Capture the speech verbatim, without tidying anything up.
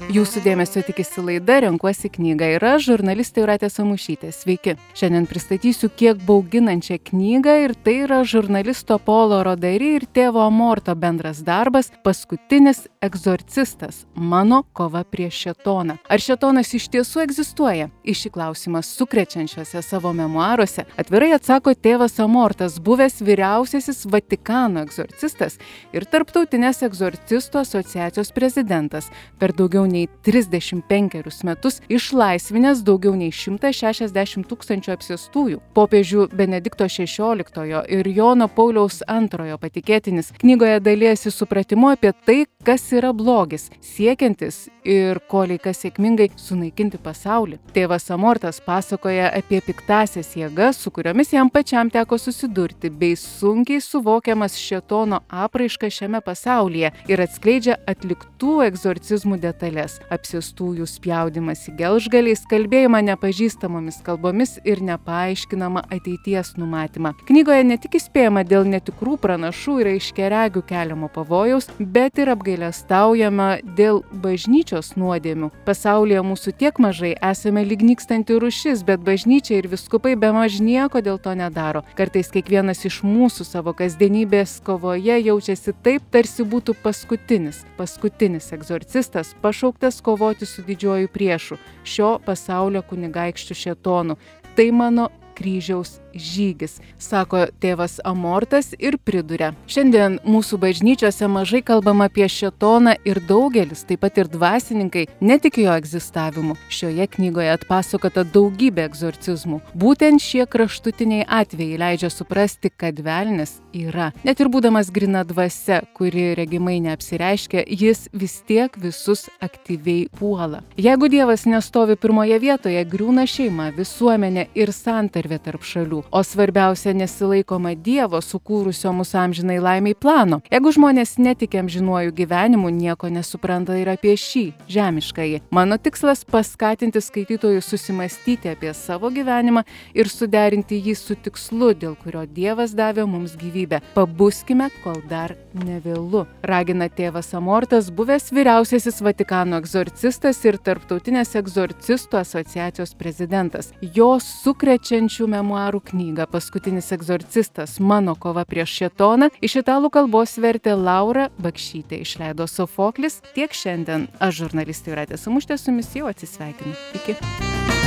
Jūsų dėmesio tikisi laida Renkuosi knygą ir aš, žurnalistė Jūratė Samušytė. Sveiki. Šiandien pristatysiu kiek bauginančią knygą ir tai yra žurnalisto Polo Rodari ir tėvo Amorto bendras darbas Paskutinis egzorcistas. Mano kova prieš šėtoną. Ar šėtonas iš tiesų egzistuoja? Į šį klausimą sukrečiančiuose savo memuaruose atvirai atsako tėvas Amortas, buvęs vyriausiasis Vatikano egzorcistas ir Tarptautinės egzorcistų asociacijos prezidentas. Per daugiau nei trisdešimt penkerius metus išlaisvinęs daugiau nei šimtą šešiasdešimt tūkstančių apsėstųjų. Popiežių Benedikto šešioliktojo ir Jono Pauliaus antrojo patikėtinis knygoje dalijasi supratimu apie tai, kas yra blogis, siekiantis ir kolei kas sėkmingai sunaikinti pasaulį. Tėvas Amortas pasakoja apie piktąsias jėgas, su kuriomis jam pačiam teko susidurti, bei sunkiai suvokiamas šėtono apraiškas šiame pasaulyje ir atskleidžia atliktų egzorcizmų detalės. Apsėstųjų spjaudimas į gelžgaliais, kalbėjimą nepažįstamomis kalbomis ir nepaaiškinamą ateities numatymą. Knygoje ne tik įspėjama dėl netikrų pranašų ir aiškiaregių keliamo pavojaus, bet ir apgailestaujama dėl bažnyčios nuodėmių. Pasaulyje mūsų tiek mažai, esame lyg nykstanti rūšis, bet bažnyčia ir viskupai bemaž nieko dėl to nedaro. Kartais kiekvienas iš mūsų savo kasdienybės kovoje jaučiasi taip, tarsi būtų paskutinis, paskutinis egzorcistas, pašauktas kovoti su didžiuoju priešu, šio pasaulio kunigaikščiu šėtonu. Tai mano kryžiaus žygis, sako tėvas Amortas ir priduria. Šiandien mūsų bažnyčiose mažai kalbama apie šėtoną ir daugelis, taip pat ir dvasininkai, netiki jo egzistavimu. Šioje knygoje atpasakota daugybė egzorcizmų. Būtent šie kraštutiniai atvejai leidžia suprasti, kad velnis yra. Net ir būdamas grina dvasia, kuri regimai neapsireiškia, jis vis tiek visus aktyviai puola. Jeigu Dievas nestovi pirmoje vietoje, griūna šeima, visuomenė ir santarvė tarp šalių. O svarbiausia, nesilaikoma Dievo sukūrusio mūsų amžinai laimiai plano. Jeigu žmonės netiki amžinuoju gyvenimu, nieko nesupranta ir apie šį žemiškąjį. Mano tikslas - paskatinti skaitytojus susimastyti apie savo gyvenimą ir suderinti jį su tikslu, dėl kurio Dievas davė mums gyvybę. Pabuskime, kol dar nevėlu. Ragina tėvas Amortas, buvęs vyriausiasis Vatikano egzorcistas ir Tarptautinės egzorcistų asociacijos prezidentas. Jo sukrečiančių memuarų knygą Paskutinis egzorcistas. Mano kova prieš šėtoną iš italų kalbos vertė Laura Bakšytė, išleido Sofoklis. Tiek šiandien. Aš, žurnalistė Jūratė Samušytė, su jumis jau atsisveikinu. Iki.